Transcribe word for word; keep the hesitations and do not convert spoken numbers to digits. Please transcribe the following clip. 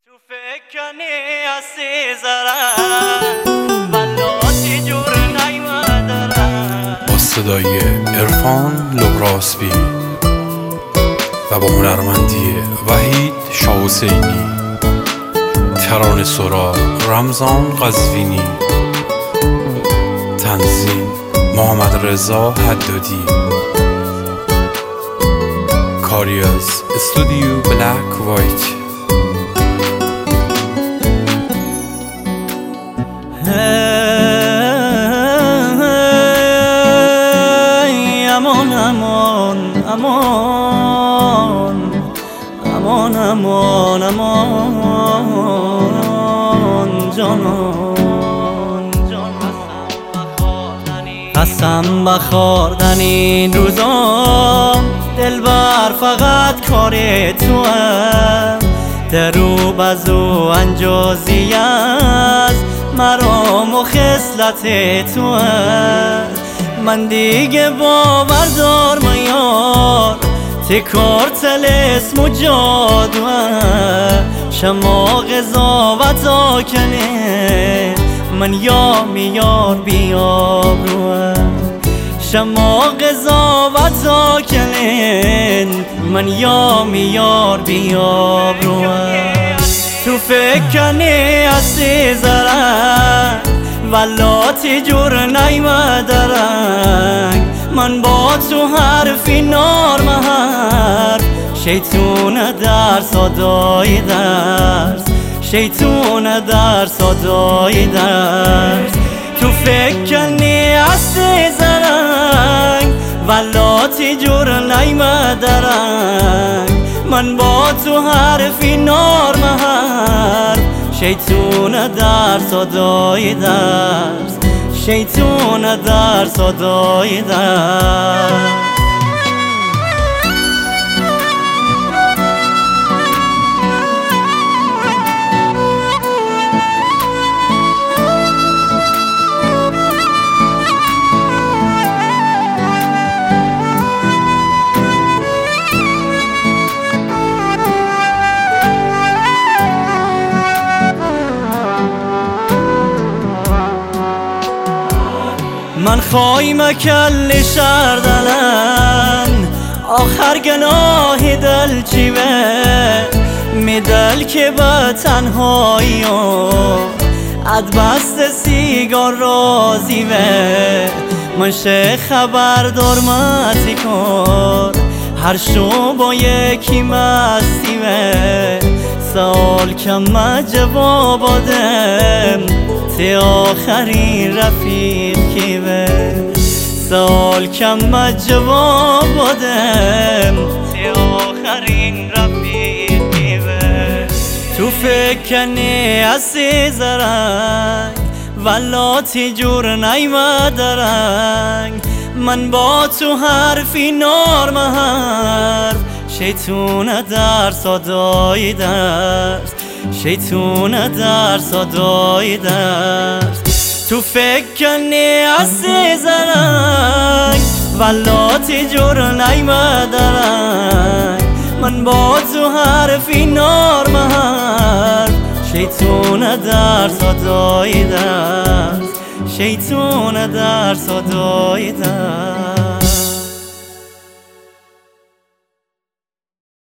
تو فکرنی عزیزم بلاتی جور نیمدارم با صدای عرفان لوراسبی و با هنرمندی وحید شاه حسینی، ترانه سرا رمضان قزوینی، تنظیم محمد رضا حدادی، کاری از استودیو بلک وایت. امان امان امان امان امان امان جانان قسم بخوردن این روزام دلبر فقط کار تو هم درو بزو انجازی از مرام و خصلت تو هم من دیگه باور دار میار تکار تلسم و جادو شما قضاوت آکنه من یا میار بیاب رو شما قضاوت آکنه من یا میار بیاب رو تو فکرنی عزیزم ولاتی جور نیمدارم من با تو حرفی نار محر شیطون در صدای درس شیطون در صدای درس تو فکرنی عزیزم ولاتی جور نیمدارم من با تو حرفی نار محر شیطون در صدای درس شیطون در صدای درس من خواهیم کل شردلن آخر گناه دل چیوه میدل که با تنهایی اد بست سیگار رازی وه من شه خبردار متی کن هر شو با یکی مستی وه سال کم جواب آدم تی آخرین رفیق کیوه سال کم جواب آدم تی آخرین رفیق کیوه تو فکرنی عزیزم ولاتی جور نیمدارم من با تو حرفی نار محر شیطون در صدای درس شیطون در صدای درس تو فکرنی عزیزم ولاتی جور نیمدارم من با تو حرفی نار محر شیطون در صدای درس شیطون در صدای درس